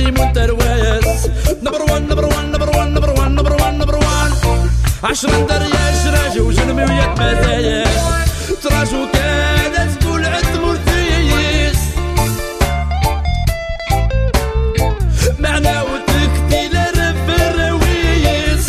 ديم وترواس. نمبر وان نمبر وان نمبر وان نمبر وان نمبر وان نمبر وان. 10 درياش راجو جنمي وياك مزايا تراجو كانت تقول عد مرتيس معنا وتكتي لرف الرويس.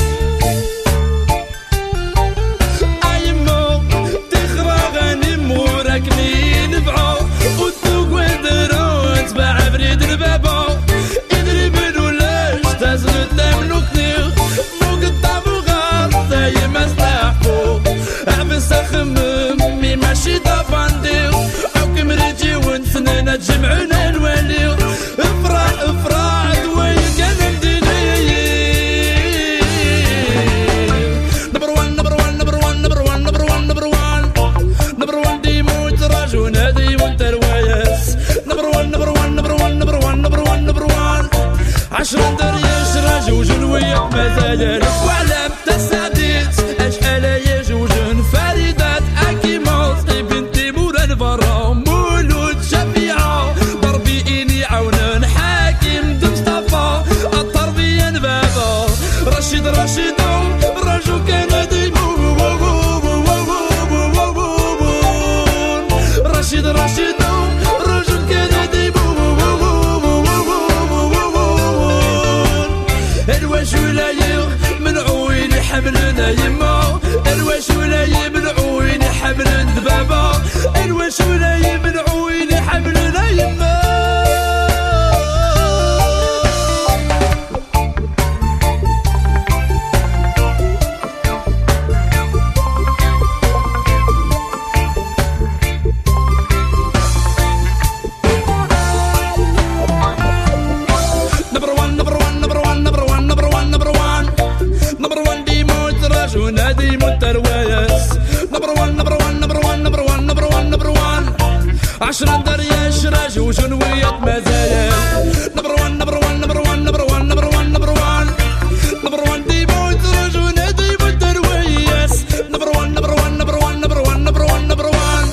ايمو تخرى غنم وراكني نفعو وتوق ودرو تباع بريد البابو ادري منو لاش تزغد تملو كثير فوق الطابو غار زي ما استحقو عبس اخمم مي ماشي طافاندير او كمريجي ونسننا تجمعنا الوالي افرح افرح دوي كان مديني. نمبر وان نمبر وان نمبر وان نمبر وان نمبر وان نمبر وان نمبر وان ديموت راجو نادي وانت روايس. نمبر وان نمبر وان نمبر وان نمبر وان نمبر وان نمبر وان. 10 درياش راجو جنوية مزايا وعلام تسعديت اشحال يا جوجن فريدات اكيموت بنتي مورا الفرا مولود شفيعة ضربي اني عونان حاكم مصطفى التربية بابا رشيد رشيدو راجو كان ديمون رشيد رشيدو راجو كان ديمون الواش ولاية من عوين حملنا يما الواش ولاية من عوين حملنا بابا الواش ولاية من عوين حملنا يما. نمبر وان نمبر وان نمبر وان نمبر وان نمبر وان نمبر وان نمبر وان ديموت راجو نادي مترواس. نمبر وان نمبر وان نمبر وان نمبر وان نمبر وان نمبر وان. 10 درياش راجو جنوية مزايا. نمبر وان نمبر وان نمبر وان نمبر وان نمبر وان نمبر وان نمبر وان ديموت راجو نادي مترواس. نمبر وان نمبر وان نمبر وان نمبر وان نمبر وان نمبر وان.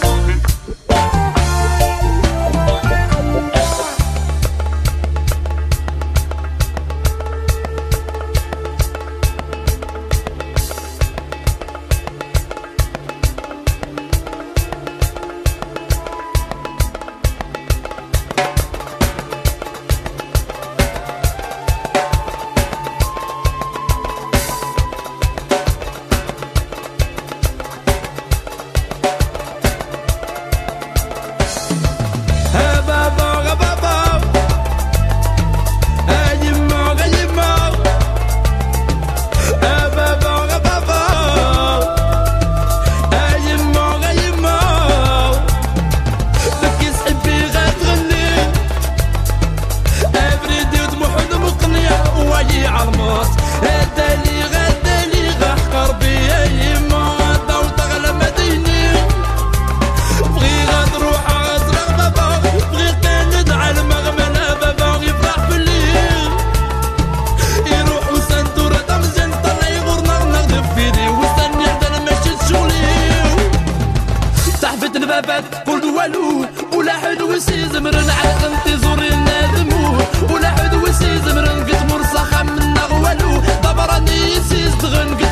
كل والو ولا حد وسي زمرن على انتظار النادمو ولا حد وسي زمرن قد مرسخه من والو دبرني سيز تغن